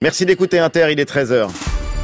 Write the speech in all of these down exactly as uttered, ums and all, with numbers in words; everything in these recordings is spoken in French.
Merci d'écouter Inter, il est treize heures.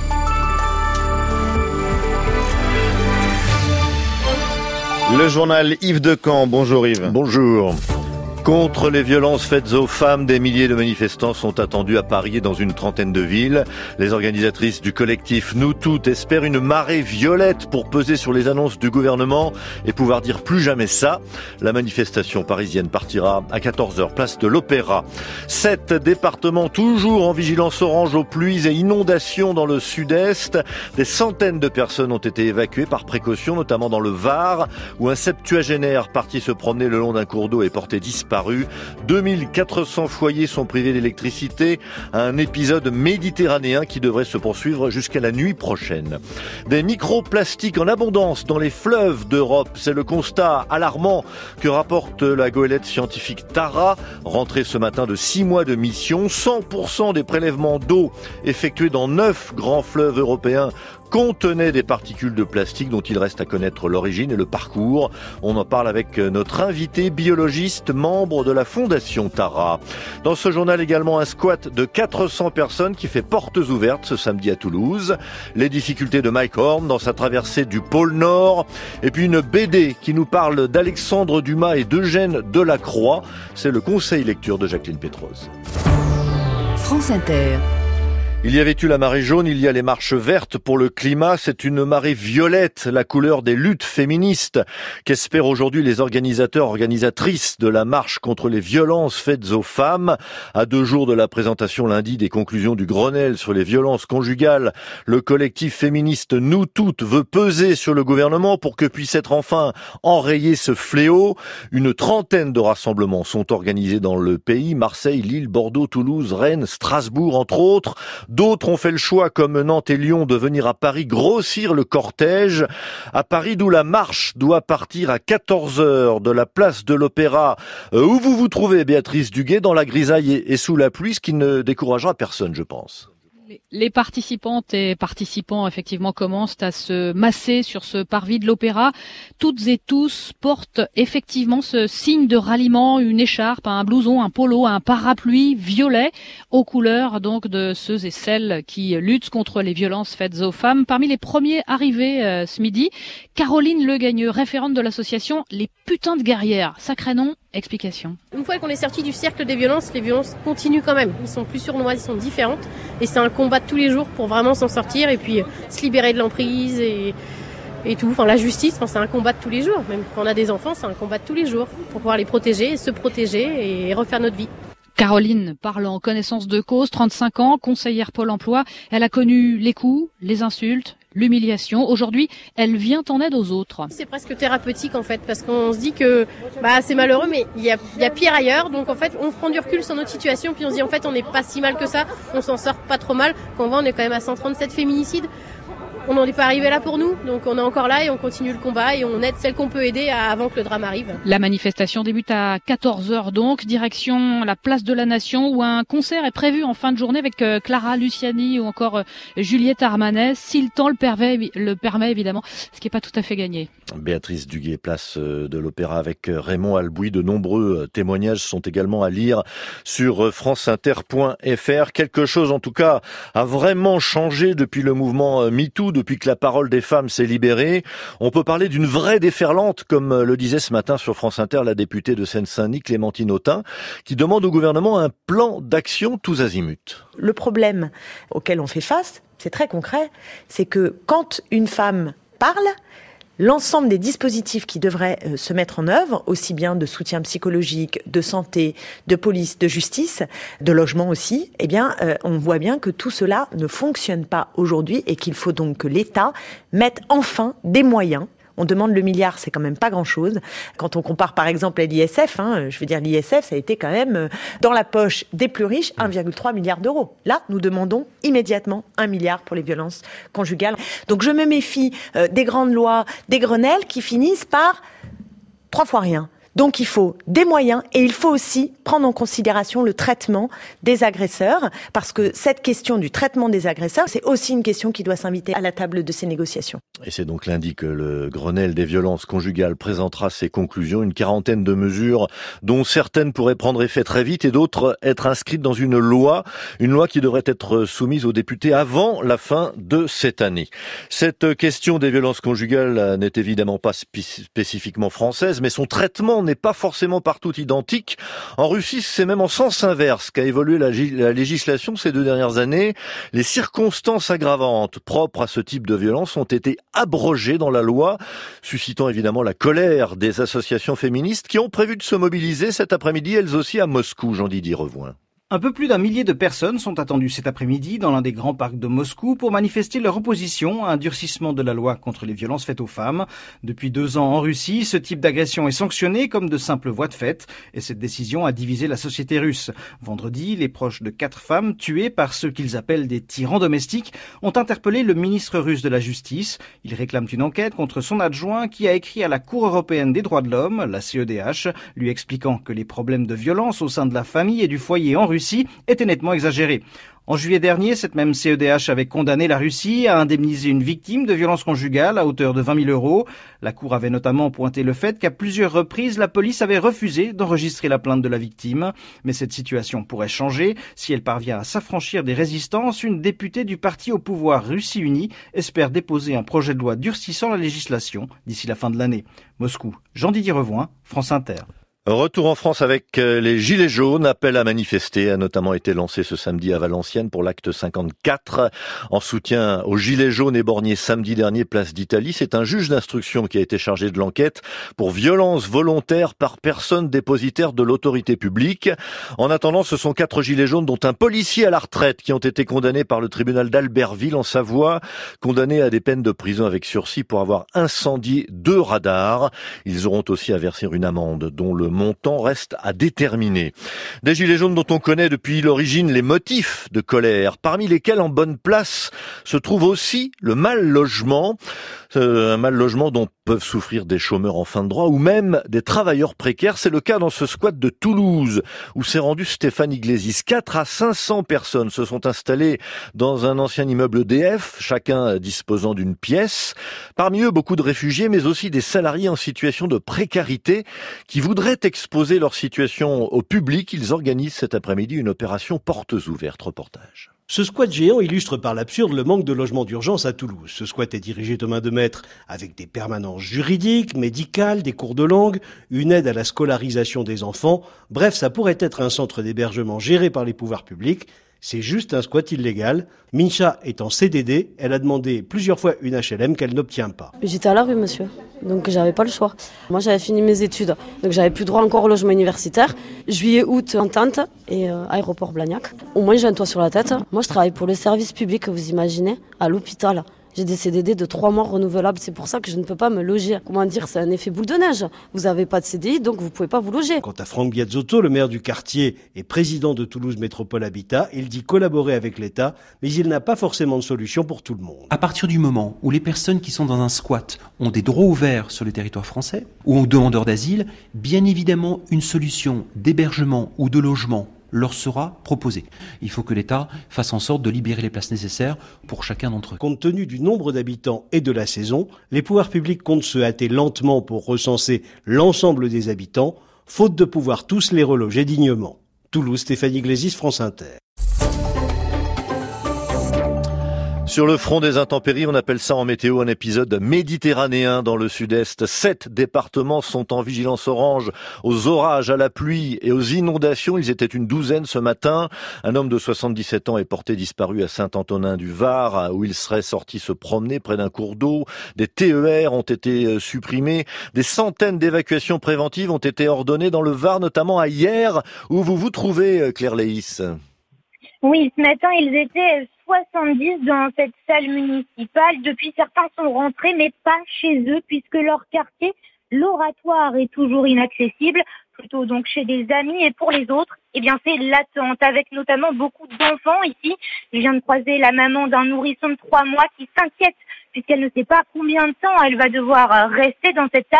Le journal Yves Decamp. Bonjour Yves. Bonjour. Contre les violences faites aux femmes, des milliers de manifestants sont attendus à Paris et dans une trentaine de villes. Les organisatrices du collectif Nous Toutes espèrent une marée violette pour peser sur les annonces du gouvernement et pouvoir dire plus jamais ça. La manifestation parisienne partira à quatorze heures, place de l'Opéra. Sept départements toujours en vigilance orange aux pluies et inondations dans le sud-est. Des centaines de personnes ont été évacuées par précaution, notamment dans le Var, où un septuagénaire parti se promener le long d'un cours d'eau est porté disparu. deux mille quatre cents foyers sont privés d'électricité, un épisode méditerranéen qui devrait se poursuivre jusqu'à la nuit prochaine. Des microplastiques en abondance dans les fleuves d'Europe, c'est le constat alarmant que rapporte la goélette scientifique Tara, rentrée ce matin de six mois de mission. cent pour cent des prélèvements d'eau effectués dans neuf grands fleuves européens contenaient des particules de plastique dont il reste à connaître l'origine et le parcours. On en parle avec notre invité biologiste, membre de la Fondation Tara. Dans ce journal également, un squat de quatre cents personnes qui fait portes ouvertes ce samedi à Toulouse. Les difficultés de Mike Horn dans sa traversée du pôle Nord. Et puis une B D qui nous parle d'Alexandre Dumas et d'Eugène Delacroix. C'est le conseil lecture de Jacqueline Pétrose. France Inter. Il y avait eu la marée jaune, il y a les marches vertes pour le climat. C'est une marée violette, la couleur des luttes féministes qu'espèrent aujourd'hui les organisateurs, organisatrices de la marche contre les violences faites aux femmes. À deux jours de la présentation lundi des conclusions du Grenelle sur les violences conjugales, le collectif féministe Nous Toutes veut peser sur le gouvernement pour que puisse être enfin enrayé ce fléau. Une trentaine de rassemblements sont organisés dans le pays, Marseille, Lille, Bordeaux, Toulouse, Rennes, Strasbourg entre autres. D'autres ont fait le choix, comme Nantes et Lyon, de venir à Paris grossir le cortège. À Paris, d'où la marche doit partir à quatorze heures de la place de l'Opéra. Euh, où vous vous trouvez, Béatrice Duguay, dans la grisaille et sous la pluie, ce qui ne découragera personne, je pense. Les participantes et participants, effectivement, commencent à se masser sur ce parvis de l'Opéra. Toutes et tous portent effectivement ce signe de ralliement, une écharpe, un blouson, un polo, un parapluie violet, aux couleurs donc de ceux et celles qui luttent contre les violences faites aux femmes. Parmi les premiers arrivés euh, ce midi, Caroline Legagneux, référente de l'association Les Putains de Guerrières. Sacré nom, explication. Une fois qu'on est sorti du cercle des violences, les violences continuent quand même. Ils sont plus sournoises, ils sont différentes. Et c'est un combat de tous les jours pour vraiment s'en sortir et puis se libérer de l'emprise et, et tout. Enfin, la justice, enfin, c'est un combat de tous les jours. Même quand on a des enfants, c'est un combat de tous les jours pour pouvoir les protéger, se protéger et refaire notre vie. Caroline parle en connaissance de cause, trente-cinq ans, conseillère Pôle emploi. Elle a connu les coups, les insultes, l'humiliation. Aujourd'hui, elle vient en aide aux autres. C'est presque thérapeutique en fait, parce qu'on se dit que bah c'est malheureux, mais il y a, il y a pire ailleurs. Donc en fait, on prend du recul sur notre situation, puis on se dit en fait on n'est pas si mal que ça, on s'en sort pas trop mal. Quand on voit, on est quand même à cent trente-sept féminicides. On n'en est pas arrivé là pour nous, donc on est encore là et on continue le combat et on aide celles qu'on peut aider à, avant que le drame arrive. La manifestation débute à quatorze heures donc, direction la place de la Nation où un concert est prévu en fin de journée avec euh, Clara Luciani ou encore euh, Juliette Armanet, si le temps le permet, le permet évidemment, ce qui n'est pas tout à fait gagné. Béatrice Duguay, place de l'Opéra avec Raymond Albouy. De nombreux témoignages sont également à lire sur franceinter point f r. Quelque chose en tout cas a vraiment changé depuis le mouvement MeToo, depuis que la parole des femmes s'est libérée. On peut parler d'une vraie déferlante, comme le disait ce matin sur France Inter la députée de Seine-Saint-Denis, Clémentine Autain, qui demande au gouvernement un plan d'action tous azimuts. Le problème auquel on fait face, c'est très concret, c'est que quand une femme parle, l'ensemble des dispositifs qui devraient euh, se mettre en œuvre, aussi bien de soutien psychologique, de santé, de police, de justice, de logement aussi, eh bien, euh, on voit bien que tout cela ne fonctionne pas aujourd'hui et qu'il faut donc que l'État mette enfin des moyens. On demande le milliard, c'est quand même pas grand-chose. Quand on compare par exemple à l'I S F, hein, je veux dire l'I S F, ça a été quand même dans la poche des plus riches, un virgule trois milliard d'euros. Là, nous demandons immédiatement un milliard pour les violences conjugales. Donc je me méfie euh, des grandes lois, des Grenelles qui finissent par trois fois rien. Donc il faut des moyens et il faut aussi prendre en considération le traitement des agresseurs, parce que cette question du traitement des agresseurs, c'est aussi une question qui doit s'inviter à la table de ces négociations. Et c'est donc lundi que le Grenelle des violences conjugales présentera ses conclusions, une quarantaine de mesures dont certaines pourraient prendre effet très vite et d'autres être inscrites dans une loi, une loi qui devrait être soumise aux députés avant la fin de cette année. Cette question des violences conjugales n'est évidemment pas spécifiquement française, mais son traitement n'est pas forcément partout identique. En Russie, c'est même en sens inverse qu'a évolué la, la législation ces deux dernières années. Les circonstances aggravantes propres à ce type de violence ont été abrogées dans la loi, suscitant évidemment la colère des associations féministes qui ont prévu de se mobiliser cet après-midi, elles aussi à Moscou. Jean-Didier Revoin. Un peu plus d'un millier de personnes sont attendues cet après-midi dans l'un des grands parcs de Moscou pour manifester leur opposition à un durcissement de la loi contre les violences faites aux femmes. Depuis deux ans en Russie, ce type d'agression est sanctionné comme de simples voies de fait et cette décision a divisé la société russe. Vendredi, les proches de quatre femmes tuées par ceux qu'ils appellent des tyrans domestiques ont interpellé le ministre russe de la Justice. Ils réclament une enquête contre son adjoint qui a écrit à la Cour européenne des droits de l'homme, la C E D H, lui expliquant que les problèmes de violence au sein de la famille et du foyer en Russie était nettement exagéré. En juillet dernier, cette même C E D H avait condamné la Russie à indemniser une victime de violences conjugales à hauteur de vingt mille euros. La Cour avait notamment pointé le fait qu'à plusieurs reprises, la police avait refusé d'enregistrer la plainte de la victime. Mais cette situation pourrait changer si elle parvient à s'affranchir des résistances. Une députée du parti au pouvoir Russie Unie espère déposer un projet de loi durcissant la législation d'ici la fin de l'année. Moscou, Jean-Didier Revoin, France Inter. Retour en France avec les Gilets jaunes. Appel à manifester a notamment été lancé ce samedi à Valenciennes pour l'acte cinquante-quatre. En soutien aux Gilets jaunes éborgnés samedi dernier, place d'Italie, c'est un juge d'instruction qui a été chargé de l'enquête pour violence volontaire par personne dépositaire de l'autorité publique. En attendant, ce sont quatre Gilets jaunes, dont un policier à la retraite, qui ont été condamnés par le tribunal d'Albertville en Savoie, condamnés à des peines de prison avec sursis pour avoir incendié deux radars. Ils auront aussi à verser une amende dont le montant reste à déterminer. Des Gilets jaunes dont on connaît depuis l'origine les motifs de colère, parmi lesquels en bonne place se trouve aussi le mal logement, euh, un mal logement dont peuvent souffrir des chômeurs en fin de droit ou même des travailleurs précaires. C'est le cas dans ce squat de Toulouse où s'est rendu Stéphane Iglesias. quatre à cinq cents personnes se sont installées dans un ancien immeuble E D F, chacun disposant d'une pièce. Parmi eux, beaucoup de réfugiés, mais aussi des salariés en situation de précarité qui voudraient exposer leur situation au public. Ils organisent cet après-midi une opération portes ouvertes. Reportage. Ce squat géant illustre par l'absurde le manque de logements d'urgence à Toulouse. Ce squat est dirigé de main de maître avec des permanences juridiques, médicales, des cours de langue, une aide à la scolarisation des enfants. Bref, ça pourrait être un centre d'hébergement géré par les pouvoirs publics. C'est juste un squat illégal. Mincha est en C D D. Elle a demandé plusieurs fois une H L M qu'elle n'obtient pas. J'étais à la rue, monsieur. Donc j'avais pas le choix. Moi, j'avais fini mes études. Donc j'avais plus droit encore au logement universitaire. Juillet, août, entente et euh, aéroport Blagnac. Au moins, j'ai un toit sur la tête. Moi, je travaille pour le service public, vous imaginez, à l'hôpital. J'ai des C D D de trois mois renouvelables, c'est pour ça que je ne peux pas me loger. Comment dire, c'est un effet boule de neige. Vous n'avez pas de C D I, donc vous ne pouvez pas vous loger. Quant à Franck Biazzotto, le maire du quartier et président de Toulouse Métropole Habitat, il dit collaborer avec l'État, mais il n'a pas forcément de solution pour tout le monde. À partir du moment où les personnes qui sont dans un squat ont des droits ouverts sur le territoire français, ou ont demandeurs d'asile, bien évidemment, une solution d'hébergement ou de logement leur sera proposée. Il faut que l'État fasse en sorte de libérer les places nécessaires pour chacun d'entre eux. Compte tenu du nombre d'habitants et de la saison, les pouvoirs publics comptent se hâter lentement pour recenser l'ensemble des habitants, faute de pouvoir tous les reloger dignement. Toulouse, Stéphanie Iglesias, France Inter. Sur le front des intempéries, on appelle ça en météo un épisode méditerranéen dans le sud-est. Sept départements sont en vigilance orange aux orages, à la pluie et aux inondations. Ils étaient une douzaine ce matin. Un homme de soixante-dix-sept ans est porté disparu à Saint-Antonin-du-Var, où il serait sorti se promener près d'un cours d'eau. Des T E R ont été supprimés. Des centaines d'évacuations préventives ont été ordonnées dans le Var, notamment à Hyères, où vous vous trouvez, Claire Léis. Oui, ce matin, ils étaient soixante-dix dans cette salle municipale. Depuis, certains sont rentrés, mais pas chez eux, puisque leur quartier, l'Oratoire, est toujours inaccessible, plutôt donc chez des amis. Et pour les autres, eh bien, c'est l'attente, avec notamment beaucoup d'enfants ici. Je viens de croiser la maman d'un nourrisson de trois mois qui s'inquiète, puisqu'elle ne sait pas combien de temps elle va devoir rester dans cette salle.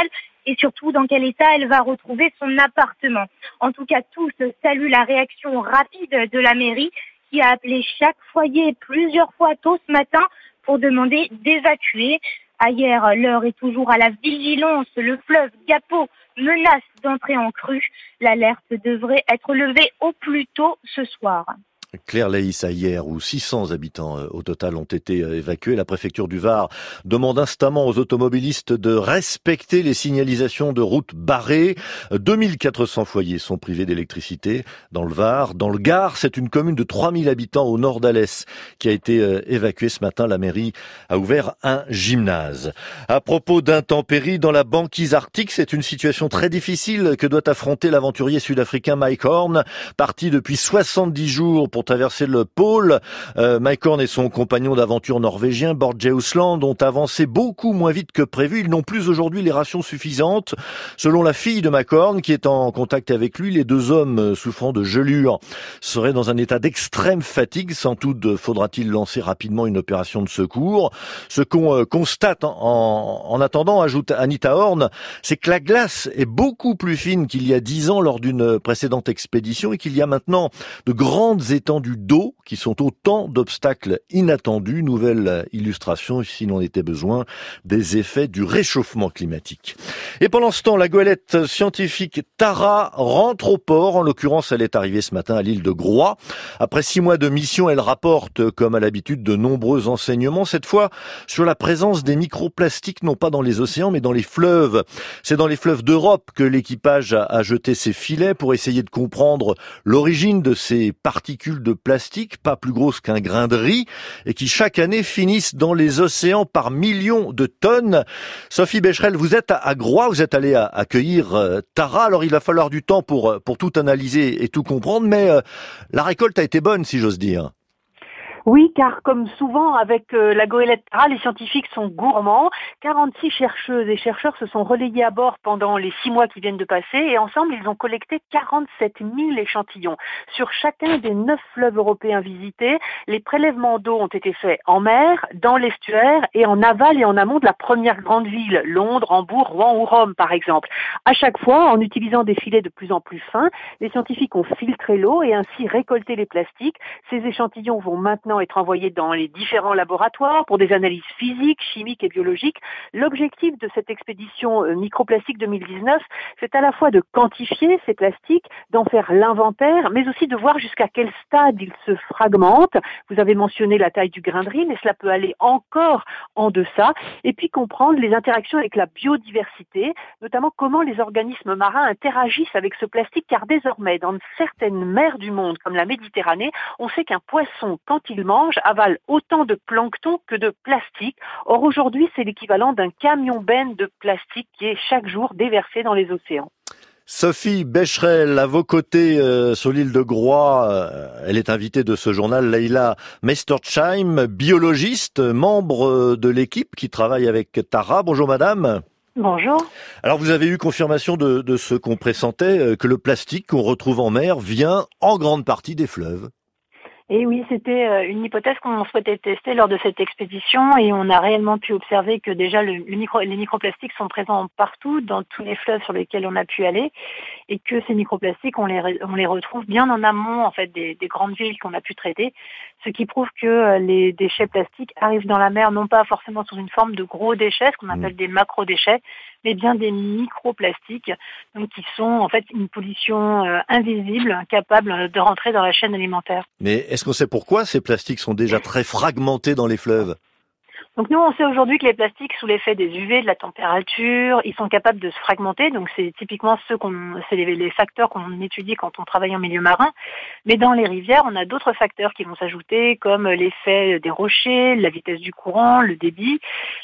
et surtout dans quel état elle va retrouver son appartement. En tout cas, tous saluent la réaction rapide de la mairie qui a appelé chaque foyer plusieurs fois tôt ce matin pour demander d'évacuer. Ailleurs, l'heure est toujours à la vigilance. Le fleuve Gapo menace d'entrer en crue. L'alerte devrait être levée au plus tôt ce soir. Claire Laïs, à hier, où six cents habitants euh, au total ont été euh, évacués, la préfecture du Var demande instamment aux automobilistes de respecter les signalisations de routes barrées. deux mille quatre cents foyers sont privés d'électricité dans le Var. Dans le Gard, c'est une commune de trois mille habitants au nord d'Alès qui a été euh, évacuée ce matin. La mairie a ouvert un gymnase. À propos d'intempéries dans la banquise arctique, c'est une situation très difficile que doit affronter l'aventurier sud-africain Mike Horn, parti depuis soixante-dix jours pour traverser le pôle. Euh, Mike Horn et son compagnon d'aventure norvégien Bård Ausland ont avancé beaucoup moins vite que prévu. Ils n'ont plus aujourd'hui les rations suffisantes. Selon la fille de Mike Horn, qui est en contact avec lui, les deux hommes souffrant de gelure seraient dans un état d'extrême fatigue. Sans doute faudra-t-il lancer rapidement une opération de secours. Ce qu'on constate en, en attendant, ajoute Anita Horn, c'est que la glace est beaucoup plus fine qu'il y a dix ans lors d'une précédente expédition et qu'il y a maintenant de grandes étendues d'eau qui sont autant d'obstacles inattendus. Nouvelle illustration, s'il en était besoin, des effets du réchauffement climatique. Et pendant ce temps, la goélette scientifique Tara rentre au port. En l'occurrence, elle est arrivée ce matin à l'île de Groix. Après six mois de mission, elle rapporte, comme à l'habitude, de nombreux enseignements, cette fois sur la présence des microplastiques, non pas dans les océans, mais dans les fleuves. C'est dans les fleuves d'Europe que l'équipage a jeté ses filets pour essayer de comprendre l'origine de ces particules de plastique, pas plus grosses qu'un grain de riz, et qui chaque année finissent dans les océans par millions de tonnes. Sophie Becherel, vous êtes à Groix, vous êtes allée accueillir euh, Tara, alors il va falloir du temps pour, pour tout analyser et tout comprendre, mais euh, la récolte a été bonne, si j'ose dire. Oui, car comme souvent avec euh, la goélette Tara, les scientifiques sont gourmands. quarante-six chercheuses et chercheurs se sont relayés à bord pendant les six mois qui viennent de passer et ensemble, ils ont collecté quarante-sept mille échantillons. Sur chacun des neuf fleuves européens visités, les prélèvements d'eau ont été faits en mer, dans l'estuaire et en aval et en amont de la première grande ville, Londres, Hambourg, Rouen ou Rome par exemple. À chaque fois, en utilisant des filets de plus en plus fins, les scientifiques ont filtré l'eau et ainsi récolté les plastiques. Ces échantillons vont maintenant être envoyés dans les différents laboratoires pour des analyses physiques, chimiques et biologiques. L'objectif de cette expédition Microplastique deux mille dix-neuf, c'est à la fois de quantifier ces plastiques, d'en faire l'inventaire, mais aussi de voir jusqu'à quel stade ils se fragmentent. Vous avez mentionné la taille du grain de riz, mais cela peut aller encore en deçà. Et puis comprendre les interactions avec la biodiversité, notamment comment les organismes marins interagissent avec ce plastique, car désormais, dans certaines mers du monde, comme la Méditerranée, on sait qu'un poisson, quand il mange, avale autant de plancton que de plastique. Or aujourd'hui, c'est l'équivalent d'un camion-benne de plastique qui est chaque jour déversé dans les océans. Sophie Becherel, à vos côtés euh, sur l'île de Groix, euh, elle est invitée de ce journal, Leila Meistersheim, biologiste, membre de l'équipe qui travaille avec Tara. Bonjour madame. Bonjour. Alors vous avez eu confirmation de, de ce qu'on pressentait, euh, que le plastique qu'on retrouve en mer vient en grande partie des fleuves. Et oui, c'était une hypothèse qu'on souhaitait tester lors de cette expédition et on a réellement pu observer que déjà le, le micro, les microplastiques sont présents partout, dans tous les fleuves sur lesquels on a pu aller et que ces microplastiques, on les, on les retrouve bien en amont en fait des, des grandes villes qu'on a pu traiter, ce qui prouve que les déchets plastiques arrivent dans la mer non pas forcément sous une forme de gros déchets, ce qu'on appelle des macro-déchets, mais bien des microplastiques, donc qui sont en fait une pollution euh, invisible, capable de rentrer dans la chaîne alimentaire. Mais est-ce qu'on sait pourquoi ces plastiques sont déjà très fragmentés dans les fleuves ? Donc nous, on sait aujourd'hui que les plastiques, sous l'effet des U V, de la température, ils sont capables de se fragmenter. Donc c'est typiquement ceux qu'on, c'est les, les facteurs qu'on étudie quand on travaille en milieu marin. Mais dans les rivières, on a d'autres facteurs qui vont s'ajouter, comme l'effet des rochers, la vitesse du courant, le débit,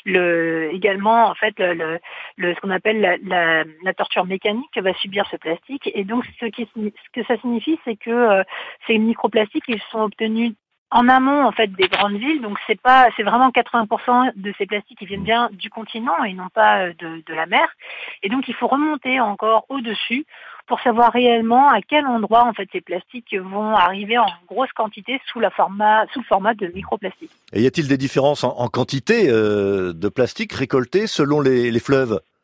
le, également en fait le, le, ce qu'on appelle la, la, la torture mécanique que va subir ce plastique. Et donc ce, qui, ce que ça signifie, c'est que euh, ces microplastiques, ils sont obtenus en amont en fait des grandes villes, donc c'est pas, c'est vraiment quatre-vingts pour cent de ces plastiques qui viennent bien du continent et non pas de, de la mer. Et donc il faut remonter encore au-dessus pour savoir réellement à quel endroit en fait ces plastiques vont arriver en grosse quantité sous la format, sous le format de microplastiques. Et y a-t-il des différences en, en quantité euh, de plastique récolté selon les, les fleuves ?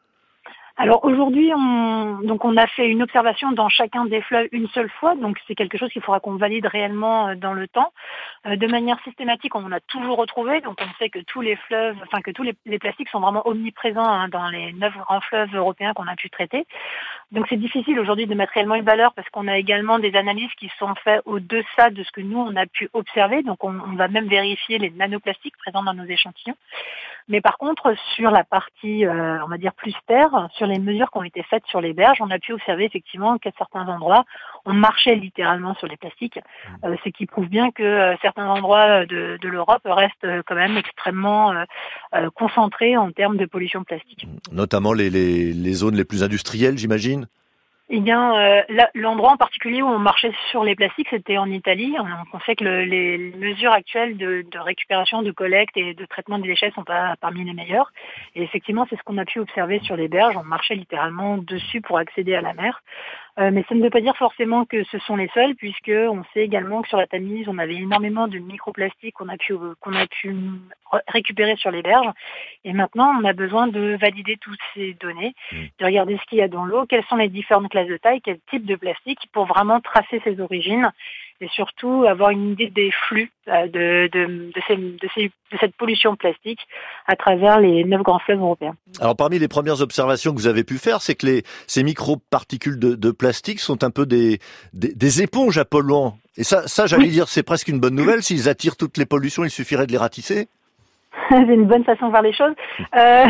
Alors aujourd'hui, on, donc on a fait une observation dans chacun des fleuves une seule fois, donc c'est quelque chose qu'il faudra qu'on valide réellement dans le temps. Euh, de manière systématique, on en a toujours retrouvé, donc on sait que tous les fleuves, enfin que tous les, les plastiques sont vraiment omniprésents hein, dans les neuf grands fleuves européens qu'on a pu traiter. Donc c'est difficile aujourd'hui de mettre réellement une valeur parce qu'on a également des analyses qui sont faites au-deçà de ce que nous on a pu observer, donc on, on va même vérifier les nanoplastiques présents dans nos échantillons. Mais par contre, sur la partie, euh, on va dire plus terre, sur les mesures qui ont été faites sur les berges, on a pu observer effectivement qu'à certains endroits, on marchait littéralement sur les plastiques, euh, ce qui prouve bien que euh, certains endroits de, de l'Europe restent euh, quand même extrêmement euh, euh, concentrés en termes de pollution plastique. Notamment les, les, les zones les plus industrielles, j'imagine ? Eh bien, euh, là, l'endroit en particulier où on marchait sur les plastiques, c'était en Italie. On, on sait que le, les mesures actuelles de, de récupération, de collecte et de traitement des déchets sont pas parmi les meilleures. Et effectivement, c'est ce qu'on a pu observer sur les berges. On marchait littéralement dessus pour accéder à la mer. Euh, mais ça ne veut pas dire forcément que ce sont les seuls, puisque on sait également que sur la Tamise, on avait énormément de microplastiques qu'on a pu qu'on a pu récupérer sur les berges. Et maintenant, on a besoin de valider toutes ces données, de regarder ce qu'il y a dans l'eau, quelles sont les différentes classes de taille, quel type de plastique, pour vraiment tracer ses origines et surtout avoir une idée des flux euh, de, de, de, ces, de, ces, de cette pollution plastique à travers les neuf grands fleuves européens. Alors parmi les premières observations que vous avez pu faire, c'est que les, ces microparticules de, de plastique sont un peu des, des, des éponges à polluants. Et ça, ça j'allais oui. dire, c'est presque une bonne nouvelle. S'ils attirent toutes les pollutions, il suffirait de les ratisser. C'est une bonne façon de voir les choses. Euh,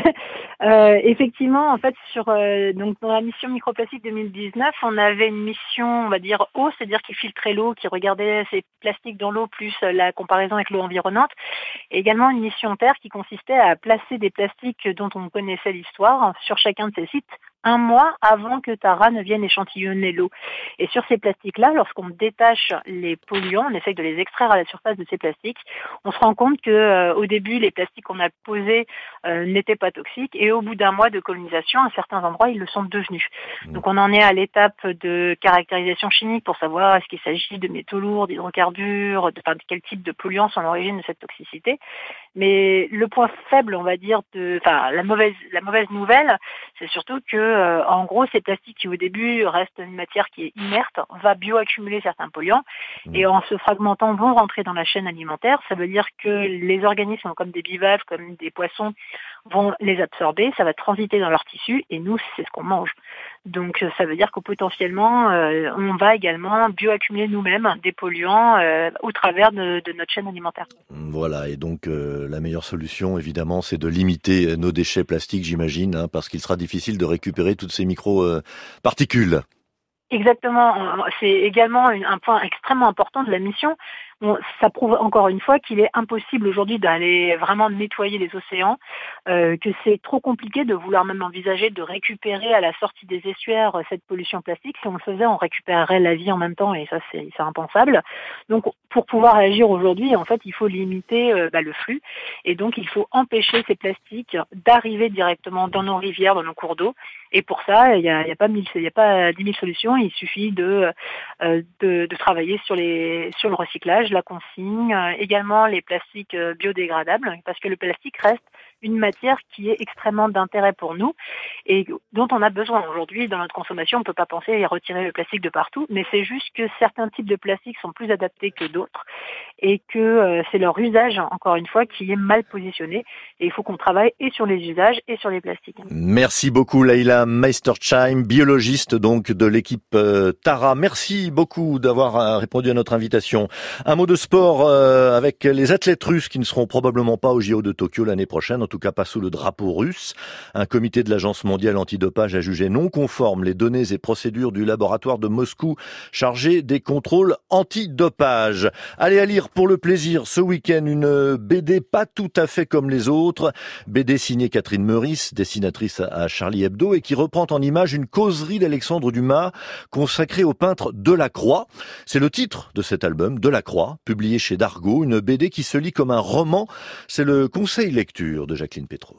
euh, effectivement, en fait, sur euh, donc dans la mission microplastique deux mille dix-neuf, on avait une mission, on va dire eau, c'est-à-dire qui filtrait l'eau, qui regardait ces plastiques dans l'eau plus la comparaison avec l'eau environnante, et également une mission terre qui consistait à placer des plastiques dont on connaissait l'histoire sur chacun de ces sites un mois avant que Tara ne vienne échantillonner l'eau. Et sur ces plastiques-là, lorsqu'on détache les polluants, on essaye de les extraire à la surface de ces plastiques, on se rend compte que euh, au début, les plastiques qu'on a posés euh, n'étaient pas toxiques, et au bout d'un mois de colonisation, à certains endroits, ils le sont devenus. Mmh. Donc on en est à l'étape de caractérisation chimique pour savoir est-ce qu'il s'agit de métaux lourds, d'hydrocarbures, de, enfin, de quel type de polluants sont l'origine de cette toxicité. Mais le point faible, on va dire, de, enfin la mauvaise, la mauvaise nouvelle, c'est surtout que Euh, en gros, ces plastiques qui au début restent une matière qui est inerte, va bioaccumuler certains polluants et en se fragmentant vont rentrer dans la chaîne alimentaire. Ça veut dire que les organismes comme des bivalves, comme des poissons vont les absorber, ça va transiter dans leur tissu et nous, c'est ce qu'on mange. Donc ça veut dire que potentiellement, euh, on va également bioaccumuler nous-mêmes des polluants euh, au travers de, de notre chaîne alimentaire. Voilà, et donc euh, la meilleure solution, évidemment, c'est de limiter nos déchets plastiques, j'imagine, hein, parce qu'il sera difficile de récupérer toutes ces micro-particules. Exactement, c'est également un point extrêmement important de la mission. Bon, ça prouve encore une fois qu'il est impossible aujourd'hui d'aller vraiment nettoyer les océans, euh, que c'est trop compliqué de vouloir même envisager de récupérer à la sortie des estuaires cette pollution plastique. Si on le faisait, on récupérerait la vie en même temps et ça c'est, c'est impensable. Donc pour pouvoir agir aujourd'hui, en fait, il faut limiter euh, bah, le flux et donc il faut empêcher ces plastiques d'arriver directement dans nos rivières, dans nos cours d'eau. Et pour ça, il n'y a, il y a pas mille, il y a pas dix mille solutions. Il suffit de, euh, de, de travailler sur les, sur le recyclage, la consigne, euh, également les plastiques euh, biodégradables, parce que le plastique reste une matière qui est extrêmement d'intérêt pour nous et dont on a besoin aujourd'hui dans notre consommation. On ne peut pas penser à retirer le plastique de partout, mais c'est juste que certains types de plastiques sont plus adaptés que d'autres et que euh, c'est leur usage, encore une fois, qui est mal positionné. Et il faut qu'on travaille et sur les usages et sur les plastiques. Merci beaucoup Leïla Meistersheim, biologiste donc de l'équipe euh, Tara. Merci beaucoup d'avoir euh, répondu à notre invitation. Un mot de sport euh, avec les athlètes russes qui ne seront probablement pas au J O de Tokyo l'année prochaine, en tout cas pas sous le drapeau russe. Un comité de l'Agence mondiale antidopage a jugé non conformes les données et procédures du laboratoire de Moscou chargé des contrôles antidopage. Allez à lire pour le plaisir ce week-end une B D pas tout à fait comme les autres. B D signée Catherine Meurice, dessinatrice à Charlie Hebdo et qui reprend en images une causerie d'Alexandre Dumas consacrée au peintre Delacroix. C'est le titre de cet album, Delacroix, publié chez Dargaud, une B D qui se lit comme un roman. C'est le conseil lecture de Jacqueline Pétrose.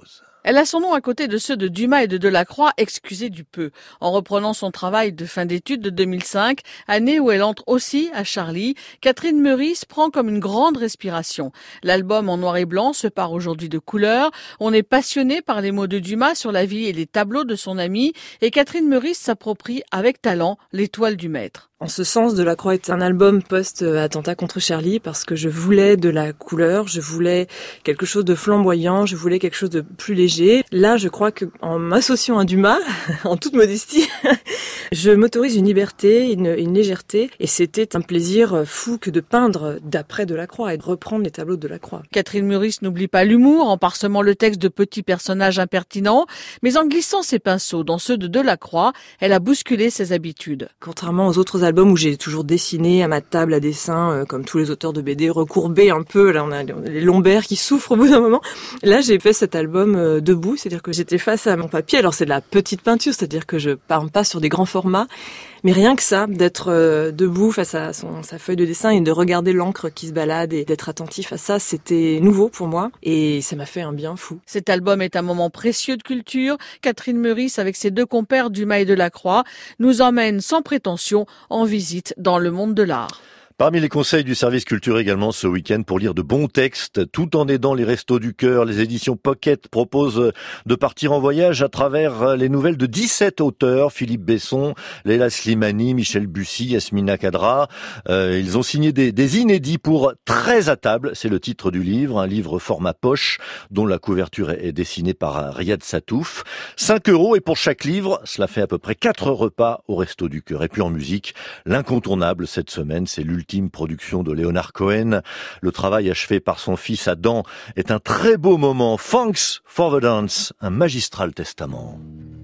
Elle a son nom à côté de ceux de Dumas et de Delacroix, excusez du peu, en reprenant son travail de fin d'études de deux mille cinq, année où elle entre aussi à Charlie. Catherine Meurice prend comme une grande respiration. L'album en noir et blanc se part aujourd'hui de couleurs. On est passionné par les mots de Dumas sur la vie et les tableaux de son ami, et Catherine Meurice s'approprie avec talent l'étoile du maître. En ce sens, Delacroix est un album post-attentat contre Charlie parce que je voulais de la couleur, je voulais quelque chose de flamboyant, je voulais quelque chose de plus léger. Là, je crois que en m'associant à Dumas, en toute modestie, je m'autorise une liberté, une, une légèreté, et c'était un plaisir fou que de peindre d'après Delacroix et de reprendre les tableaux de Delacroix. Catherine Meurice n'oublie pas l'humour en parsemant le texte de petits personnages impertinents, mais en glissant ses pinceaux dans ceux de Delacroix, elle a bousculé ses habitudes. Contrairement aux autres album où j'ai toujours dessiné à ma table à dessin, euh, comme tous les auteurs de B D, recourbé un peu, là on a les lombaires qui souffrent au bout d'un moment. Là j'ai fait cet album euh, debout, c'est-à-dire que j'étais face à mon papier, alors c'est de la petite peinture, c'est-à-dire que je peins pas sur des grands formats, mais rien que ça, d'être euh, debout face à son, sa feuille de dessin et de regarder l'encre qui se balade et d'être attentif à ça, c'était nouveau pour moi et ça m'a fait un bien fou. Cet album est un moment précieux de culture. Catherine Meurice, avec ses deux compères Dumas et Delacroix, nous emmène sans prétention en visite dans le monde de l'art. Parmi les conseils du service culture également ce week-end pour lire de bons textes, tout en aidant les restos du cœur, les éditions Pocket proposent de partir en voyage à travers les nouvelles de dix-sept auteurs, Philippe Besson, Leila Slimani, Michel Bussy, Yasmina Kadra. Euh, ils ont signé des, des inédits pour treize à table, c'est le titre du livre, un livre format poche dont la couverture est dessinée par Riyad Satouf. cinq euros et pour chaque livre, cela fait à peu près quatre repas au resto du cœur. Et puis en musique, l'incontournable cette semaine, c'est l'ultime production de Leonard Cohen. Le travail achevé par son fils Adam est un très beau moment. Thanks for the dance, un magistral testament.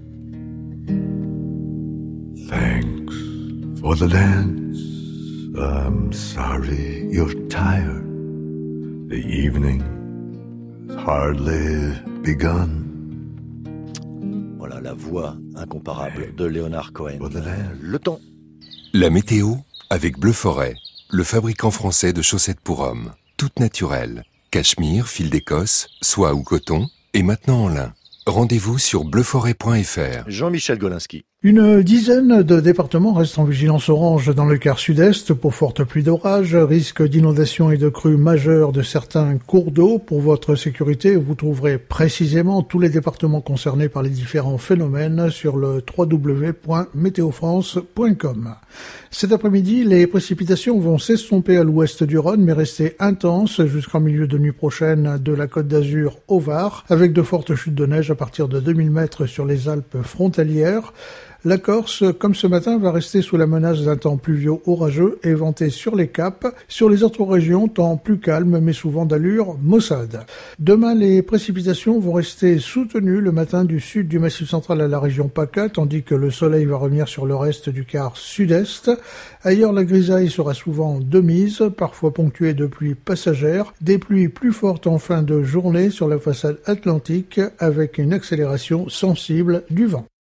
Thanks for the dance. I'm sorry you're tired. The evening's hardly begun. Voilà la voix incomparable de Leonard Cohen. Le temps. La météo avec Bleu Forêt, le fabricant français de chaussettes pour hommes. Toutes naturelles. Cachemire, fil d'Écosse, soie ou coton, et maintenant en lin. Rendez-vous sur bleu forêt point f r. Jean-Michel Golinski. Une dizaine de départements restent en vigilance orange dans le quart sud-est pour fortes pluies d'orage, risque d'inondation et de crues majeures de certains cours d'eau. Pour votre sécurité, vous trouverez précisément tous les départements concernés par les différents phénomènes sur le w w w point météo france point com. Cet après-midi, les précipitations vont s'estomper à l'ouest du Rhône, mais rester intenses jusqu'en milieu de nuit prochaine de la Côte d'Azur au Var, avec de fortes chutes de neige à partir de deux mille mètres sur les Alpes frontalières. La Corse, comme ce matin, va rester sous la menace d'un temps pluvieux orageux et venté sur les caps. Sur les autres régions, temps plus calme, mais souvent d'allure maussade. Demain, les précipitations vont rester soutenues le matin du sud du Massif central à la région PACA, tandis que le soleil va revenir sur le reste du quart sud-est. Ailleurs, la grisaille sera souvent de mise, parfois ponctuée de pluies passagères. Des pluies plus fortes en fin de journée sur la façade atlantique, avec une accélération sensible du vent.